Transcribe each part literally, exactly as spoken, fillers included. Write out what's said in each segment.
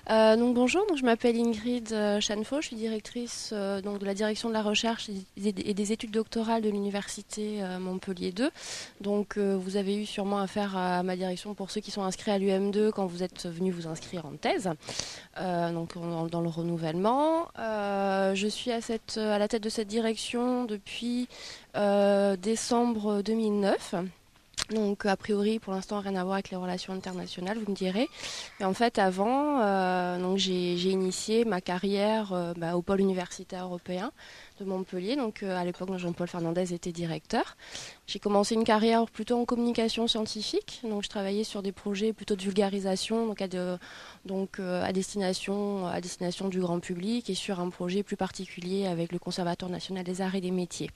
Euh, donc bonjour, donc je m'appelle Ingrid euh, Chanefaux, je suis directrice euh, donc de la direction de la recherche et des, et des études doctorales de l'université euh, Montpellier deux. Donc euh, vous avez eu sûrement affaire à ma direction pour ceux qui sont inscrits à l'U M deux quand vous êtes venus vous inscrire en thèse, euh, donc dans, dans le renouvellement. Euh, je suis à, cette, à la tête de cette direction depuis euh, décembre deux mille neuf. Donc a priori pour l'instant rien à voir avec les relations internationales, vous me direz. Mais en fait avant, euh, donc j'ai, j'ai initié ma carrière euh, bah, au pôle universitaire européen de Montpellier. Donc euh, à l'époque Jean-Paul Fernandez était directeur. J'ai commencé une carrière plutôt en communication scientifique. Donc je travaillais sur des projets plutôt de vulgarisation, donc à, de, donc, euh, à destination à destination du grand public et sur un projet plus particulier avec le Conservatoire national des arts et des métiers.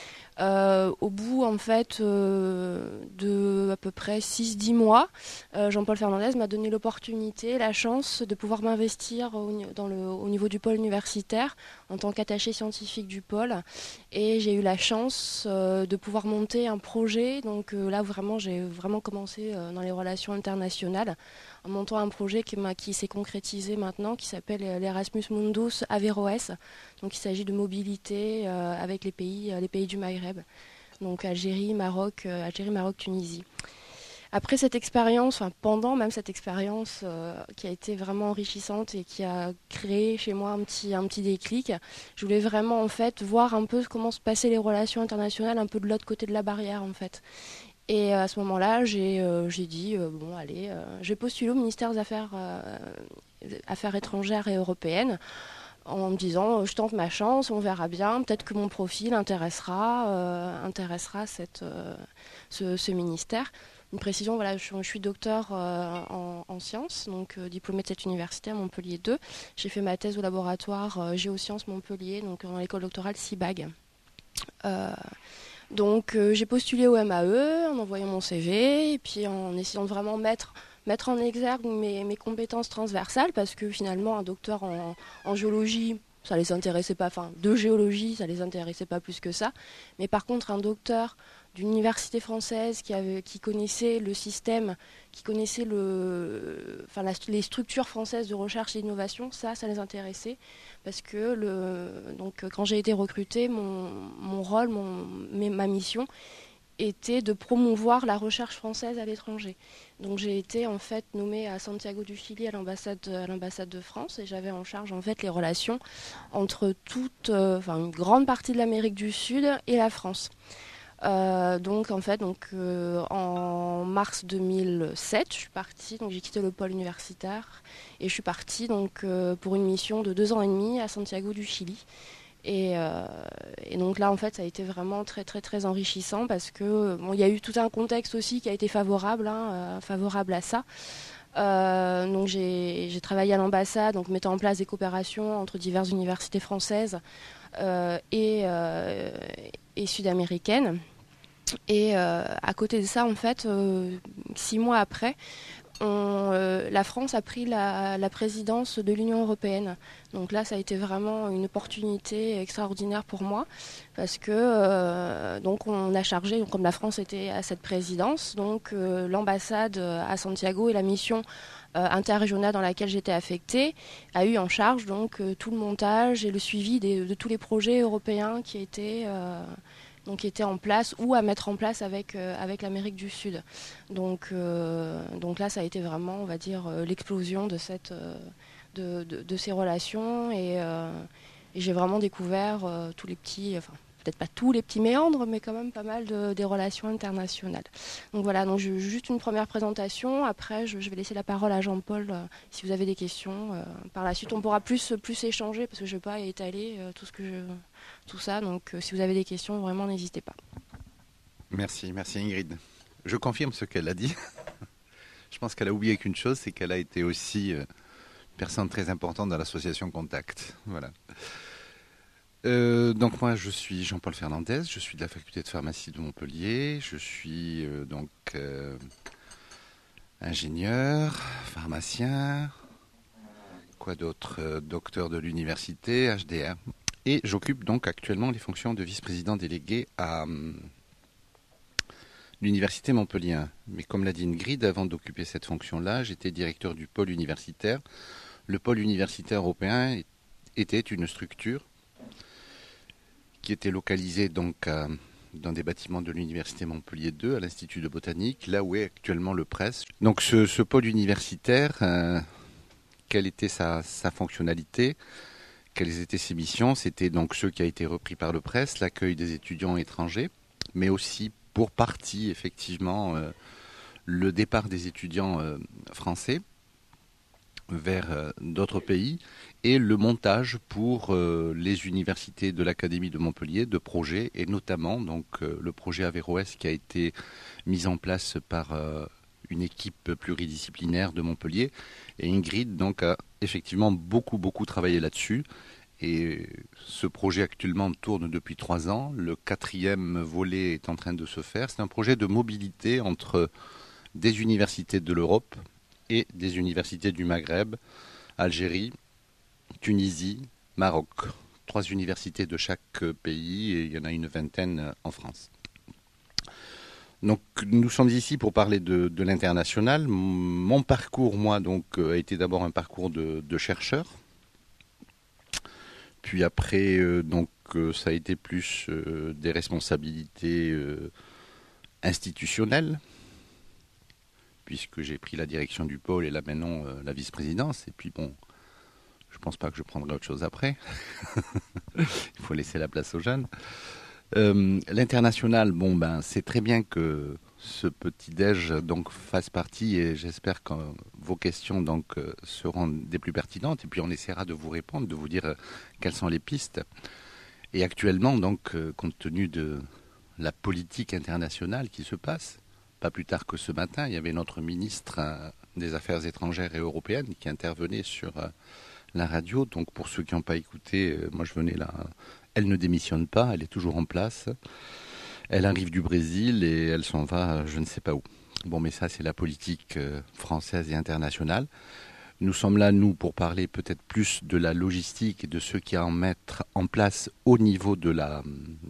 Euh, au bout en fait euh, de à peu près six dix mois, euh, Jean-Paul Fernandez m'a donné l'opportunité, la chance de pouvoir m'investir au, dans le, au niveau du pôle universitaire en tant qu'attaché scientifique du pôle. Et j'ai eu la chance euh, de pouvoir monter un projet. Donc euh, là vraiment j'ai vraiment commencé euh, dans les relations internationales en montant un projet qui, m'a, qui s'est concrétisé maintenant, qui s'appelle l'Erasmus Mundus Averroès. Donc il s'agit de mobilité euh, avec les pays, euh, les pays du Maghreb, donc Algérie, Maroc, euh, Algérie, Maroc, Tunisie. Après cette expérience, enfin pendant même cette expérience euh, qui a été vraiment enrichissante et qui a créé chez moi un petit, un petit déclic, je voulais vraiment en fait voir un peu comment se passaient les relations internationales un peu de l'autre côté de la barrière en fait. Et à ce moment-là, j'ai, euh, j'ai dit, euh, bon allez, euh, j'ai postulé au ministère des Affaires, euh, Affaires étrangères et européennes en me disant je tente ma chance, on verra bien, peut-être que mon profil intéressera, euh, intéressera cette, euh, ce, ce ministère. Une précision, voilà, je, je suis docteur euh, en, en sciences, donc euh, diplômée de cette université à Montpellier deux. J'ai fait ma thèse au laboratoire euh, Géosciences Montpellier, donc dans l'école doctorale CIBAG. Euh, donc euh, j'ai postulé au M A E en envoyant mon C V et puis en essayant de vraiment mettre mettre en exergue mes, mes compétences transversales parce que finalement un docteur en, en géologie ça les intéressait pas, enfin de géologie ça les intéressait pas plus que ça, mais par contre un docteur d'une université française qui, avait, qui connaissait le système, qui connaissait le, enfin, la, les structures françaises de recherche et d'innovation, ça, ça les intéressait parce que le, donc, quand j'ai été recrutée, mon, mon rôle, mon, ma mission était de promouvoir la recherche française à l'étranger. Donc j'ai été en fait nommée à Santiago du Chili à l'ambassade, à l'ambassade de France et j'avais en charge en fait les relations entre toute, euh, enfin une grande partie de l'Amérique du Sud et la France. Euh, donc en fait, donc euh, en mars deux mille sept, je suis partie, donc j'ai quitté le pôle universitaire et je suis partie donc euh, pour une mission de deux ans et demi à Santiago du Chili. Et, euh, et donc là, en fait, ça a été vraiment très, très, très enrichissant parce que bon, il y a eu tout un contexte aussi qui a été favorable, hein, euh, favorable à ça. Euh, donc j'ai, j'ai travaillé à l'ambassade, donc mettant en place des coopérations entre diverses universités françaises euh, et, euh, et sud-américaines. Et euh, à côté de ça, en fait, euh, six mois après, on, euh, la France a pris la, la présidence de l'Union européenne. Donc là, ça a été vraiment une opportunité extraordinaire pour moi parce que euh, donc on a chargé, donc comme la France était à cette présidence, donc euh, l'ambassade à Santiago et la mission euh, interrégionale dans laquelle j'étais affectée a eu en charge donc euh, tout le montage et le suivi des, de tous les projets européens qui étaient euh, donc qui était en place ou à mettre en place avec, euh, avec l'Amérique du Sud. Donc, euh, donc là, ça a été vraiment, on va dire, euh, l'explosion de, cette, euh, de, de, de ces relations et, euh, et j'ai vraiment découvert euh, tous les petits, enfin peut-être pas tous les petits méandres, mais quand même pas mal de, des relations internationales. Donc voilà, donc je, juste une première présentation. Après, je, je vais laisser la parole à Jean-Paul euh, si vous avez des questions. Euh, par la suite, on pourra plus, plus échanger parce que je ne vais pas étaler euh, tout ce que je, tout ça. Donc, euh, si vous avez des questions, vraiment, n'hésitez pas. Merci, merci Ingrid. Je confirme ce qu'elle a dit. Je pense qu'elle a oublié qu'une chose, c'est qu'elle a été aussi euh, personne très importante dans l'association Contact. Voilà. Euh, donc moi, je suis Jean-Paul Fernandez, je suis de la faculté de pharmacie de Montpellier. Je suis euh, donc euh, ingénieur, pharmacien, quoi d'autre, euh, docteur de l'université, H D R. Et j'occupe donc actuellement les fonctions de vice-président délégué à euh, l'université Montpellier. Mais comme l'a dit Ingrid, avant d'occuper cette fonction-là, j'étais directeur du pôle universitaire Le pôle universitaire européen était une structure qui était localisée donc à, dans des bâtiments de l'université Montpellier deux, à l'Institut de botanique, là où est actuellement le Press. Donc ce, ce pôle universitaire, euh, quelle était sa, sa fonctionnalité ? Quelles étaient ses missions? C'était donc ce qui a été repris par le Press, l'accueil des étudiants étrangers, mais aussi pour partie, effectivement, euh, le départ des étudiants euh, français vers euh, d'autres pays et le montage pour euh, les universités de l'Académie de Montpellier de projets, et notamment donc euh, le projet Averroès qui a été mis en place par euh, une équipe pluridisciplinaire de Montpellier. Et Ingrid donc a effectivement beaucoup beaucoup travaillé là-dessus. Et ce projet actuellement tourne depuis trois ans. Le quatrième volet est en train de se faire. C'est un projet de mobilité entre des universités de l'Europe et des universités du Maghreb, Algérie, Tunisie, Maroc. Trois universités de chaque pays, et il y en a une vingtaine en France. Donc nous sommes ici pour parler de, de l'international. Mon parcours, moi, donc, a été d'abord un parcours de, de chercheur. Puis après, euh, donc, euh, ça a été plus euh, des responsabilités euh, institutionnelles, puisque j'ai pris la direction du pôle et là maintenant euh, la vice-présidence. Et puis bon, je pense pas que je prendrai autre chose après. Il faut laisser la place aux jeunes. Euh, l'international, bon ben, c'est très bien que ce petit-déj donc fasse partie, et j'espère que vos questions donc euh, seront des plus pertinentes, et puis on essaiera de vous répondre, de vous dire euh, quelles sont les pistes. Et actuellement, donc, euh, compte tenu de la politique internationale qui se passe, pas plus tard que ce matin, il y avait notre ministre euh, des Affaires étrangères et européennes qui intervenait sur euh, la radio. Donc pour ceux qui n'ont pas écouté, euh, moi je venais là. Elle ne démissionne pas, elle est toujours en place. Elle arrive du Brésil et elle s'en va je ne sais pas où. Bon, mais ça c'est la politique euh, française et internationale. Nous sommes là, nous, pour parler peut-être plus de la logistique et de ce qu'il y a à mettre en place au niveau de la,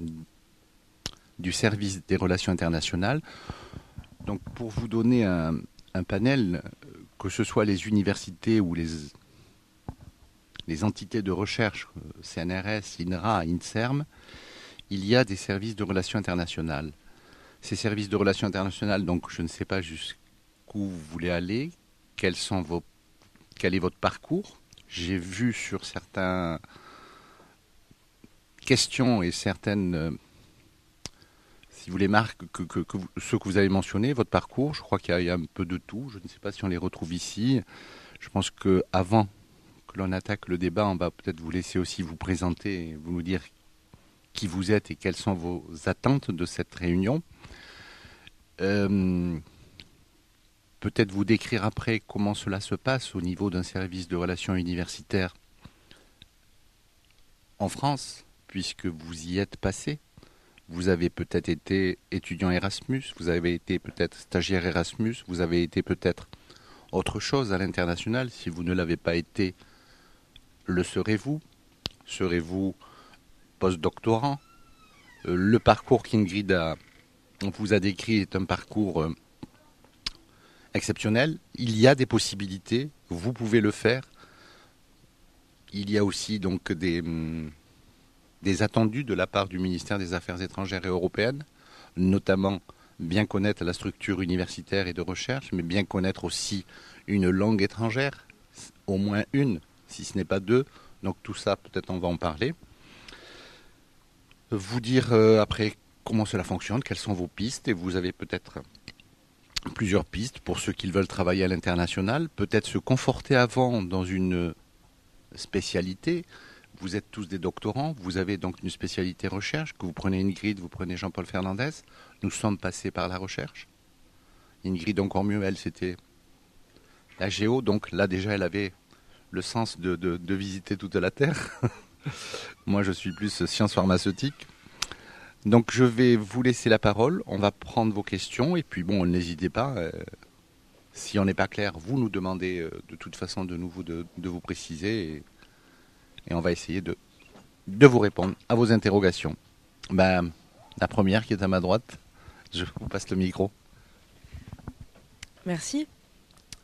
du service des relations internationales. Donc pour vous donner un, un panel, que ce soit les universités ou les, les entités de recherche, C N R S, INRA, INSERM, il y a des services de relations internationales. Ces services de relations internationales, donc je ne sais pas jusqu'où vous voulez aller, quels sont vos, quel est votre parcours. J'ai vu sur certaines questions et certaines, euh, si vous voulez, marques, que, que, que vous, ceux que vous avez mentionnés, votre parcours, je crois qu'il y, a, il y a un peu de tout. Je ne sais pas si on les retrouve ici. Je pense qu'avant que l'on attaque le débat, on va peut-être vous laisser aussi vous présenter et vous nous dire qui vous êtes et quelles sont vos attentes de cette réunion. Euh, peut-être vous décrire après comment cela se passe au niveau d'un service de relations universitaires en France, puisque vous y êtes passé. Vous avez peut-être été étudiant Erasmus, vous avez été peut-être stagiaire Erasmus, vous avez été peut-être autre chose à l'international. Si vous ne l'avez pas été, le serez-vous? Serez-vous post-doctorant? euh, Le parcours qu'Ingrid a, vous a décrit est un parcours euh, exceptionnel. Il y a des possibilités, vous pouvez le faire. Il y a aussi donc des, hum, des attendus de la part du ministère des Affaires étrangères et européennes, notamment bien connaître la structure universitaire et de recherche, mais bien connaître aussi une langue étrangère, au moins une, si ce n'est pas deux. Donc tout ça, peut-être on va en parler. Vous dire euh, après comment cela fonctionne, quelles sont vos pistes, et vous avez peut-être plusieurs pistes pour ceux qui veulent travailler à l'international, peut-être se conforter avant dans une spécialité. Vous êtes tous des doctorants, vous avez donc une spécialité recherche, que vous prenez Ingrid, vous prenez Jean-Paul Fernandez. Nous sommes passés par la recherche. Ingrid encore mieux, elle c'était la géo, donc là déjà elle avait le sens de, de, de visiter toute la Terre. Moi je suis plus sciences pharmaceutiques. Donc je vais vous laisser la parole, on va prendre vos questions et puis bon, n'hésitez pas, euh, si on n'est pas clair, vous nous demandez euh, de toute façon de nouveau de, de vous préciser et, et on va essayer de, de vous répondre à vos interrogations. Ben, la première qui est à ma droite, je vous passe le micro. Merci.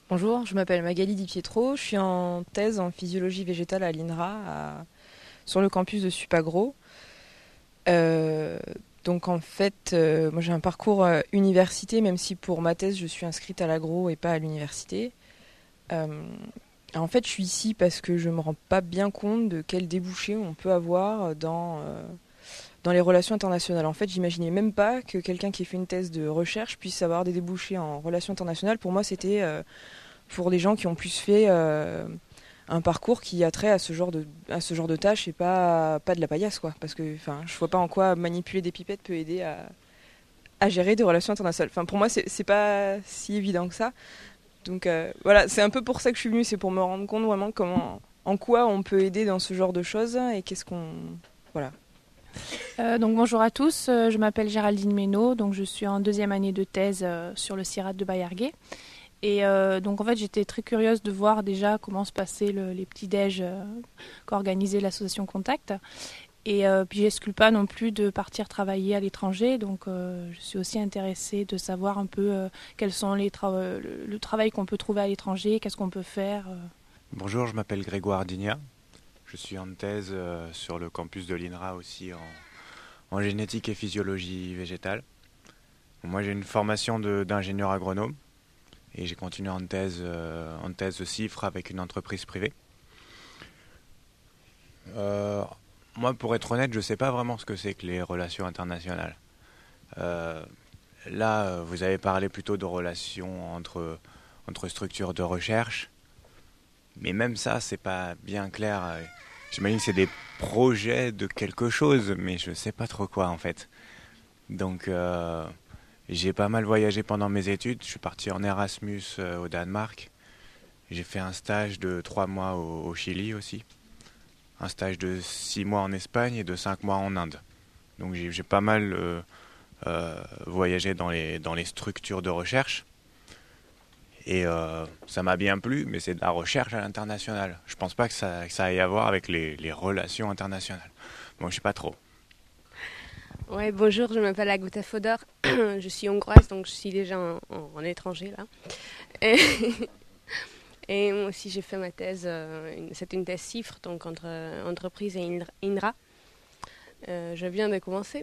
Bonjour, je m'appelle Magali Di Pietro, je suis en thèse en physiologie végétale à l'I N R A, à- sur le campus de Supagro. Euh, donc en fait, euh, moi j'ai un parcours euh, université, même si pour ma thèse je suis inscrite à l'agro et pas à l'université. Euh, en fait, je suis ici parce que je me rends pas bien compte de quel débouché on peut avoir dans, euh, dans les relations internationales. En fait, j'imaginais même pas que quelqu'un qui fait une thèse de recherche puisse avoir des débouchés en relations internationales. Pour moi, c'était euh, pour des gens qui ont plus fait euh, un parcours qui a trait à ce genre de, à ce genre de tâches et pas, pas de la paillasse, quoi. Parce que enfin, je vois pas en quoi manipuler des pipettes peut aider à, à gérer des relations internationales. Enfin, pour moi, c'est, c'est pas si évident que ça. Donc euh, voilà, c'est un peu pour ça que je suis venue, c'est pour me rendre compte vraiment comment, en quoi on peut aider dans ce genre de choses et qu'est-ce qu'on... Voilà. Euh, donc bonjour à tous, euh, je m'appelle Géraldine Ménaud, donc je suis en deuxième année de thèse euh, sur le CIRAD de Baillarguet. Et euh, donc en fait j'étais très curieuse de voir déjà comment se passaient le, les petits déj euh, qu'organisait l'association Contact. Et euh, puis j'exclus pas non plus de partir travailler à l'étranger, donc euh, je suis aussi intéressée de savoir un peu euh, quels sont les tra- le, le travail qu'on peut trouver à l'étranger, qu'est-ce qu'on peut faire. Euh. Bonjour, je m'appelle Grégoire Digna. Je suis en thèse euh, sur le campus de l'I N R A aussi en, en génétique et physiologie végétale. Moi j'ai une formation de, d'ingénieur agronome et j'ai continué en thèse, euh, en thèse de CIFRE avec une entreprise privée. Euh, moi pour être honnête, je ne sais pas vraiment ce que c'est que les relations internationales. Euh, là, vous avez parlé plutôt de relations entre, entre structures de recherche. Mais même ça, c'est pas bien clair. J'imagine que c'est des projets de quelque chose, mais je sais pas trop quoi en fait. Donc euh, j'ai pas mal voyagé pendant mes études. Je suis parti en Erasmus euh, au Danemark. J'ai fait un stage de trois mois au, au Chili aussi. Un stage de six mois en Espagne et de cinq mois en Inde. Donc j'ai, j'ai pas mal euh, euh, voyagé dans les, dans les structures de recherche. Et euh, ça m'a bien plu, mais c'est de la recherche à l'international. Je pense pas que ça, que ça ait à voir avec les, les relations internationales. Bon, je sais pas trop. Ouais, bonjour, je m'appelle Agouta Fodor. Je suis hongroise, donc je suis déjà en, en, en étranger là. Et, et moi aussi, j'ai fait ma thèse. Euh, une, c'est une thèse CIFRE, donc entre euh, entreprise et I N R A. Euh, je viens de commencer.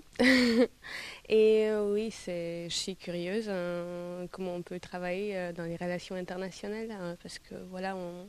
Et euh, oui, c'est, je suis curieuse hein, comment on peut travailler euh, dans les relations internationales, hein, parce que voilà, on,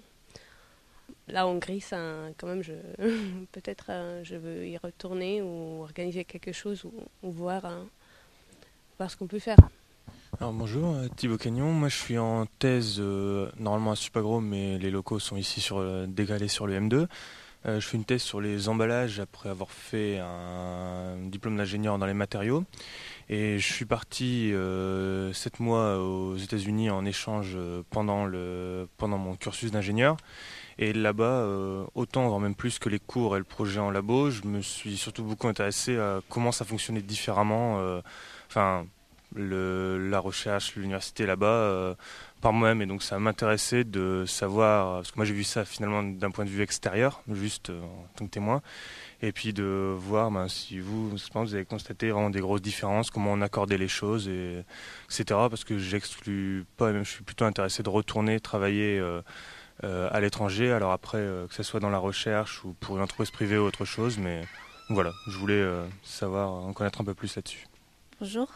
la Hongrie, ça, quand même, je, peut-être euh, je veux y retourner ou organiser quelque chose ou, ou voir, hein, voir ce qu'on peut faire. Alors bonjour, euh, Thibaut Cagnon, moi je suis en thèse euh, normalement à Supagro, mais les locaux sont ici sur euh, décalés sur le M deux. Euh, je fais une thèse sur les emballages après avoir fait un diplôme d'ingénieur dans les matériaux. Et je suis parti euh, sept mois aux États-Unis en échange euh, pendant, le, pendant mon cursus d'ingénieur. Et là-bas, euh, autant, voire même plus que les cours et le projet en labo, je me suis surtout beaucoup intéressé à comment ça fonctionnait différemment. euh, Enfin, le, la recherche, l'université là-bas, euh, par moi-même. Et donc ça m'intéressait de savoir, parce que moi j'ai vu ça finalement d'un point de vue extérieur, juste euh, en tant que témoin. Et puis de voir ben, si vous, je pense, vous avez constaté vraiment des grosses différences, comment on accordait les choses, et, etc. Parce que j'exclus pas, et même je suis plutôt intéressé de retourner travailler euh, euh, à l'étranger. Alors après, euh, que ce soit dans la recherche ou pour une entreprise privée ou autre chose, mais voilà, je voulais euh, savoir, en connaître un peu plus là-dessus. Bonjour,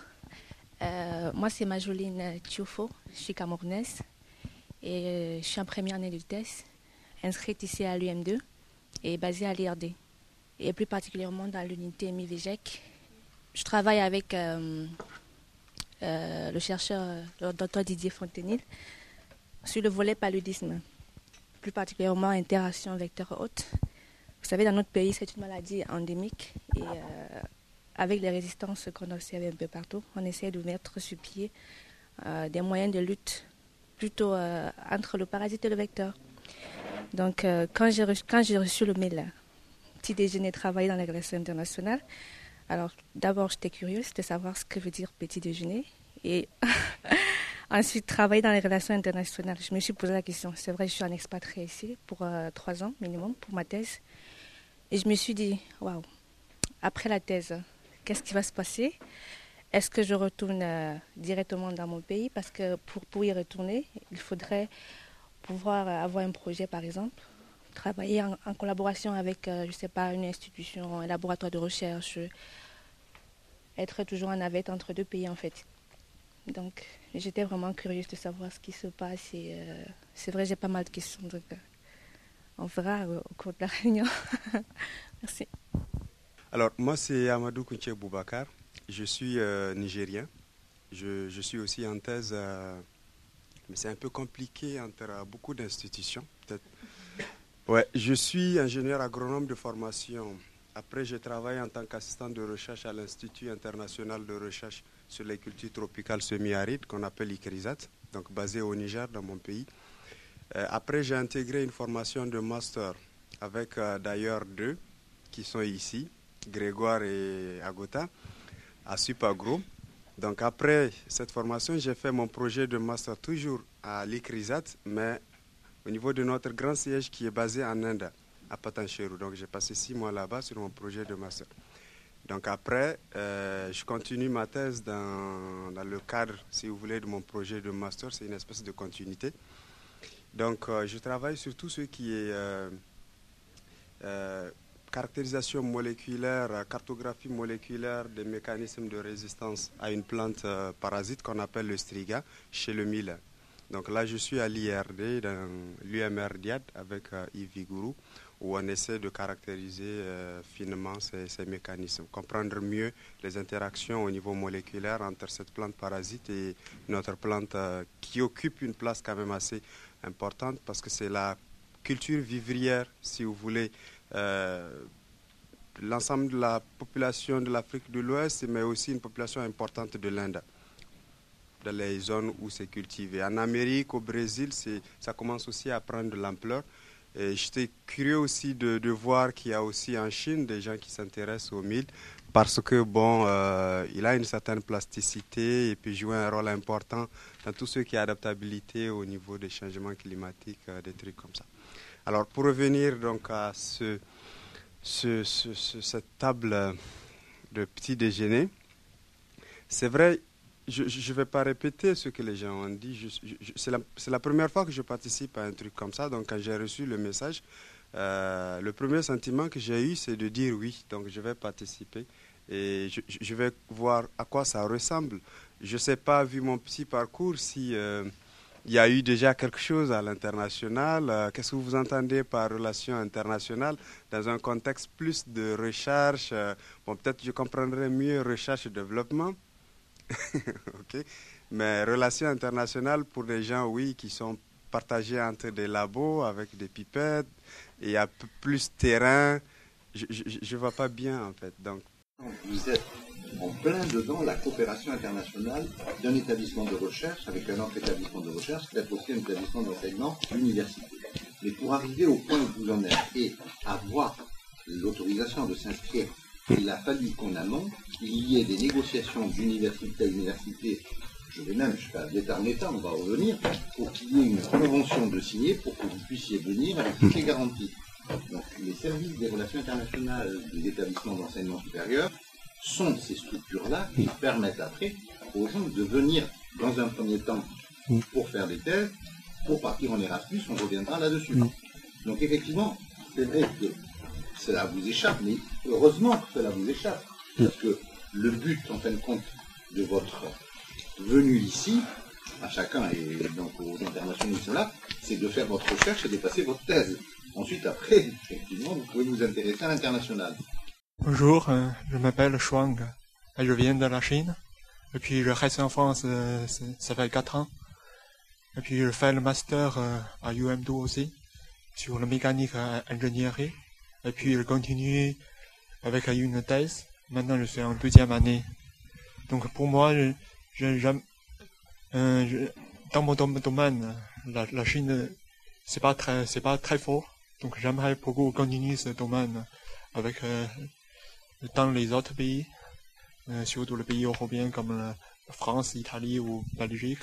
euh, moi c'est Majoline Thiofo, je suis camerounaise et euh, je suis en première année de thèse, inscrite ici à l'U M deux et basée à l'I R D. Et plus particulièrement dans l'unité M I V G E C. Je travaille avec euh, euh, le chercheur, le docteur Didier Fontenil, sur le volet paludisme, plus particulièrement interaction vecteur-hôte. Vous savez, dans notre pays, c'est une maladie endémique et euh, avec les résistances qu'on observe un peu partout, on essaie de mettre sur pied euh, des moyens de lutte plutôt euh, entre le parasite et le vecteur. Donc, euh, quand, j'ai reçu, quand j'ai reçu le mail, petit déjeuner, travailler dans les relations internationales. Alors, d'abord, j'étais curieuse de savoir ce que veut dire petit déjeuner. Et ensuite, travailler dans les relations internationales. Je me suis posé la question. C'est vrai, je suis en expatriée ici pour euh, trois ans minimum pour ma thèse. Et je me suis dit, waouh, après la thèse, qu'est-ce qui va se passer? est-ce que je retourne euh, directement dans mon pays? Parce que pour, pour y retourner, il faudrait pouvoir avoir un projet, par exemple, travailler en, en collaboration avec, euh, je ne sais pas, une institution, un laboratoire de recherche, être toujours en navette entre deux pays, en fait. Donc, j'étais vraiment curieuse de savoir ce qui se passe. Et euh, c'est vrai, j'ai pas mal de questions. Donc, euh, on verra euh, au cours de la réunion. Merci. Alors, moi, c'est Amadou Kounché Boubacar. Je suis euh, nigérien. Je, je suis aussi en thèse, euh, mais c'est un peu compliqué entre euh, beaucoup d'institutions. Peut-être. Ouais, je suis ingénieur agronome de formation. Après, je travaille en tant qu'assistant de recherche à l'Institut international de recherche sur les cultures tropicales semi-arides, qu'on appelle I C R I S A T, donc basé au Niger, dans mon pays. Euh, après, j'ai intégré une formation de master avec euh, d'ailleurs deux qui sont ici, Grégoire et Agota, à Supagro. Donc après cette formation, j'ai fait mon projet de master toujours à l'I C R I S A T, mais au niveau de notre grand siège qui est basé en Inde, à Patancheru. Donc j'ai passé six mois là-bas sur mon projet de master. Donc après, euh, je continue ma thèse dans, dans le cadre, si vous voulez, de mon projet de master. C'est une espèce de continuité. Donc euh, je travaille sur tout ce qui est euh, euh, caractérisation moléculaire, cartographie moléculaire des mécanismes de résistance à une plante euh, parasite qu'on appelle le striga chez le mil. Donc là, je suis à l'I R D, dans l'U M R D I A D, avec euh, Yves Vigourou, où on essaie de caractériser euh, finement ces, ces mécanismes, comprendre mieux les interactions au niveau moléculaire entre cette plante parasite et notre plante euh, qui occupe une place quand même assez importante, parce que c'est la culture vivrière, si vous voulez, euh, l'ensemble de la population de l'Afrique de l'Ouest, mais aussi une population importante de l'Inde, dans les zones où c'est cultivé. En Amérique, au Brésil, ça commence aussi à prendre de l'ampleur. Et j'étais curieux aussi de, de voir qu'il y a aussi en Chine des gens qui s'intéressent au mil, parce que bon, euh, il a une certaine plasticité et peut jouer un rôle important dans tout ce qui est adaptabilité au niveau des changements climatiques, euh, des trucs comme ça. Alors pour revenir donc à ce, ce, ce, ce, cette table de petit déjeuner, c'est vrai. Je ne vais pas répéter ce que les gens ont dit. C'est la, la première fois que je participe à un truc comme ça. Donc, quand j'ai reçu le message, euh, le premier sentiment que j'ai eu, c'est de dire oui. Donc, je vais participer et je, je vais voir à quoi ça ressemble. Je ne sais pas, vu mon petit parcours, si euh, il y a eu déjà quelque chose à l'international. Euh, Qu'est-ce que vous entendez par relation internationale dans un contexte plus de recherche? euh, Bon, peut-être je comprendrai mieux recherche et développement. Okay. Mais relations internationales pour des gens, oui, qui sont partagés entre des labos avec des pipettes et à plus terrain, je ne vois pas bien en fait. Donc. Vous êtes en plein dedans la coopération internationale d'un établissement de recherche avec un autre établissement de recherche, peut-être aussi un établissement d'enseignement, l'université. Mais pour arriver au point où vous en êtes et avoir l'autorisation de s'inscrire, il a fallu qu'en amont, il y ait des négociations d'université à université, je vais même jusqu'à l'État en État, on va revenir, pour qu'il y ait une convention de signer pour que vous puissiez venir avec toutes les garanties. Donc les services des relations internationales des établissements d'enseignement supérieur sont ces structures-là qui permettent après aux gens de venir dans un premier temps pour faire des thèses, pour partir en Erasmus, on reviendra là-dessus. Donc effectivement, c'est vrai que cela vous échappe, mais heureusement que cela vous échappe, parce que le but, en fin de compte, de votre venue ici, à chacun et donc aux internationaux qui sont là, c'est de faire votre recherche et de passer votre thèse. Ensuite, après, effectivement, vous pouvez vous intéresser à l'international. Bonjour, euh, je m'appelle Shuang, je viens de la Chine, et puis je reste en France, euh, ça fait quatre ans, et puis je fais le master euh, à U M deux aussi, sur la mécanique euh, ingénierie. Et puis je continue avec une thèse. Maintenant je suis en deuxième année. Donc pour moi, je, je, je, euh, je, dans mon domaine, la, la Chine, c'est pas très, c'est pas très fort. Donc j'aimerais beaucoup continuer ce domaine avec euh, dans les autres pays, euh, surtout les pays européens comme la France, l'Italie ou la Belgique.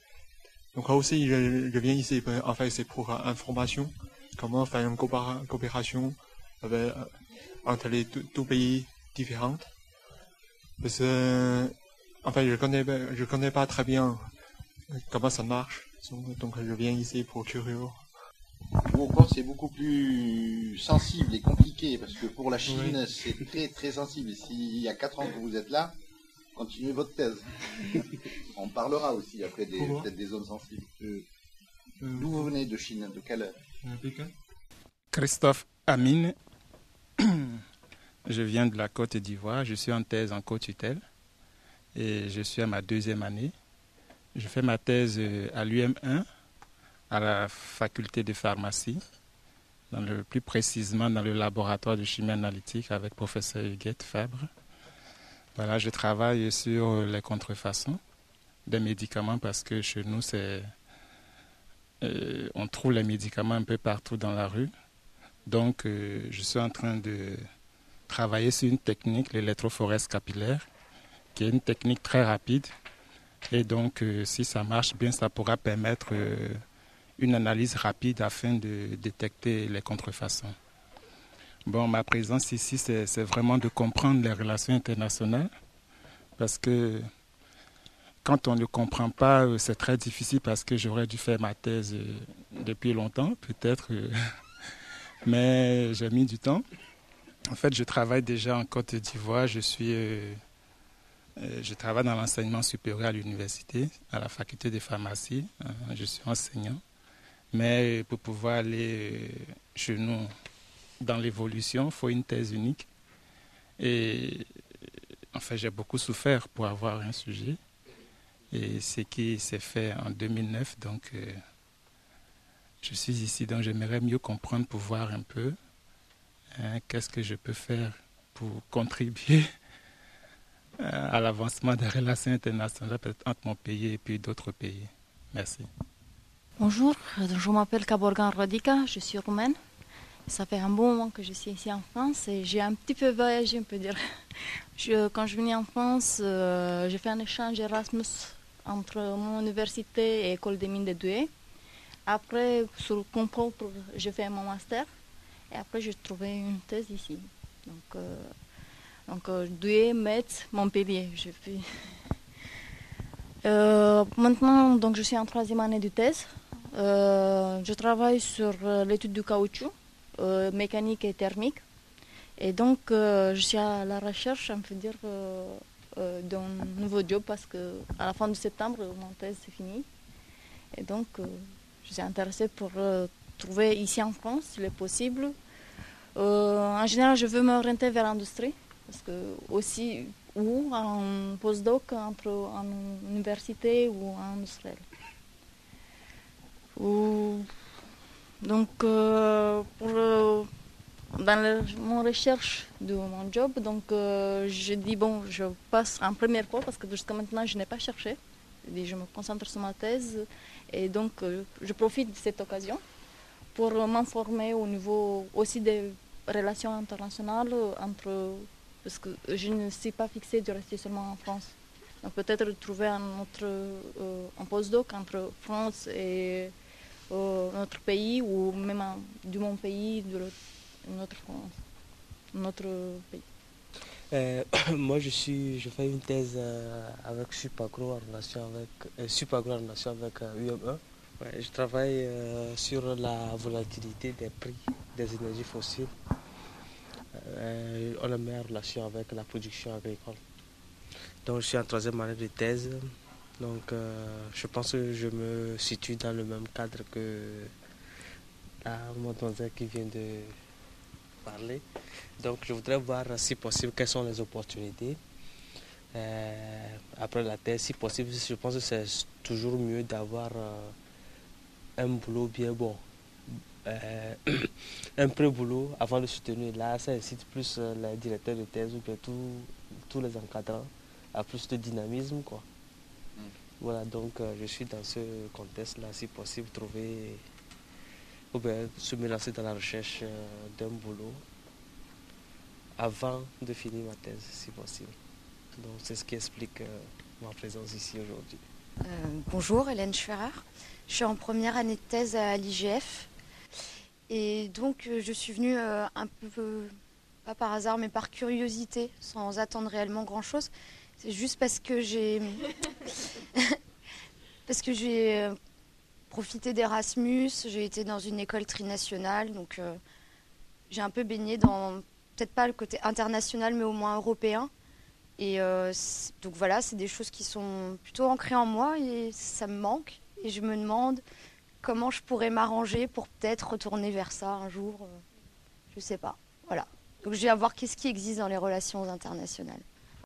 Donc aussi je, je viens ici, en fait c'est pour information, comment faire une coopération avec, entre les deux pays différents. Parce que Enfin, je connais, je connais pas très bien comment ça marche. Donc, je viens ici pour curieux. Ou encore, c'est beaucoup plus sensible et compliqué, parce que pour la Chine, oui. c'est très très sensible. Et s'il y a quatre ans que vous êtes là, continuez votre thèse. On parlera aussi après des, peut-être des zones sensibles. Euh, D'où vous venez de Chine? De quelle heure? Christophe Amine. Je viens de la Côte d'Ivoire. Je suis en thèse en co-tutelle et je suis à ma deuxième année. Je fais ma thèse à l'U M un, à la faculté de pharmacie, dans le, plus précisément dans le laboratoire de chimie analytique avec le professeur Huguette Fabre. Voilà, je travaille sur les contrefaçons des médicaments parce que chez nous, c'est, euh, on trouve les médicaments un peu partout dans la rue. Donc, euh, je suis en train de travailler sur une technique, l'électrophorèse capillaire, qui est une technique très rapide. Et donc, euh, si ça marche bien, ça pourra permettre euh, une analyse rapide afin de détecter les contrefaçons. Bon, ma présence ici, c'est, c'est vraiment de comprendre les relations internationales, parce que quand on ne comprend pas, euh, c'est très difficile, parce que j'aurais dû faire ma thèse euh, depuis longtemps, peut-être, euh, mais j'ai mis du temps. En fait, je travaille déjà en Côte d'Ivoire, je suis... Euh, Je travaille dans l'enseignement supérieur à l'université, à la faculté de pharmacie. Je suis enseignant. Mais pour pouvoir aller chez nous dans l'évolution, il faut une thèse unique. Et en fait, j'ai beaucoup souffert pour avoir un sujet. Et ce qui s'est fait en deux mille neuf, donc euh, je suis ici. Donc j'aimerais mieux comprendre pour voir un peu hein, qu'est-ce que je peux faire pour contribuer à l'avancement des relations internationales entre mon pays et puis d'autres pays. Merci. Bonjour, je m'appelle Kaborgan Rodica, je suis roumaine. Ça fait un bon moment que je suis ici en France et j'ai un petit peu voyagé, on peut dire. Je, quand je venais en France, euh, j'ai fait un échange Erasmus entre mon université et l'école des mines de Douai. Après, sur le concours, j'ai fait mon master et après j'ai trouvé une thèse ici. Donc, euh, Donc, euh, Douai, Metz, Montpellier. Je fais... euh, maintenant, donc, je suis en troisième année de thèse. Euh, je travaille sur euh, l'étude du caoutchouc, euh, mécanique et thermique. Et donc, euh, je suis à la recherche, on peut dire, euh, euh, d'un nouveau job parce qu'à la fin de septembre, mon thèse c'est fini. Et donc, euh, je suis intéressée pour euh, trouver ici en France, s'il est possible. Euh, en général, je veux m'orienter vers l'industrie. Parce que aussi, ou en postdoc entre, en université ou en industriel. Ou, donc, euh, pour, euh, dans le, mon recherche de mon job, donc, euh, je dis, bon, je passe en première fois parce que jusqu'à maintenant, je n'ai pas cherché. Je, dis, je me concentre sur ma thèse et donc, euh, je profite de cette occasion pour m'informer au niveau aussi des relations internationales entre... Parce que je ne suis pas fixée de rester seulement en France. Donc peut-être trouver un autre euh, un postdoc entre France et euh, notre pays, ou même un, de mon pays, de notre, notre pays. Euh, moi, je suis, je fais une thèse euh, avec Supagro en relation avec euh, Supagro en relation avec euh, U M E. Ouais, je travaille euh, sur la volatilité des prix des énergies fossiles. Euh, on a mis en relation avec la production agricole. Donc je suis en troisième année de thèse. Donc euh, je pense que je me situe dans le même cadre que la mademoiselle qui vient de parler. Donc je voudrais voir si possible quelles sont les opportunités. Euh, après la thèse, si possible, je pense que c'est toujours mieux d'avoir euh, un boulot bien bon. Euh, un pré-boulot avant de soutenir. Là, ça incite plus euh, les directeurs de thèse ou bien tous les encadrants à plus de dynamisme, quoi. Mm. Voilà, donc euh, je suis dans ce contexte-là, si possible, trouver ou bien se me lancer dans la recherche euh, d'un boulot avant de finir ma thèse, si possible. Donc c'est ce qui explique euh, ma présence ici aujourd'hui. Euh, bonjour, Hélène Schferrer. Je suis en première année de thèse à l'I G F. Et donc je suis venue euh, un peu, pas par hasard, mais par curiosité, sans attendre réellement grand-chose. C'est juste parce que j'ai parce que j'ai profité d'Erasmus, j'ai été dans une école trinationale, donc euh, j'ai un peu baigné dans, peut-être pas le côté international, mais au moins européen. Et euh, donc voilà, c'est des choses qui sont plutôt ancrées en moi et ça me manque. Et je me demande comment je pourrais m'arranger pour peut-être retourner vers ça un jour. Euh, je sais pas. Voilà. Donc je vais voir qu'est-ce qui existe dans les relations internationales.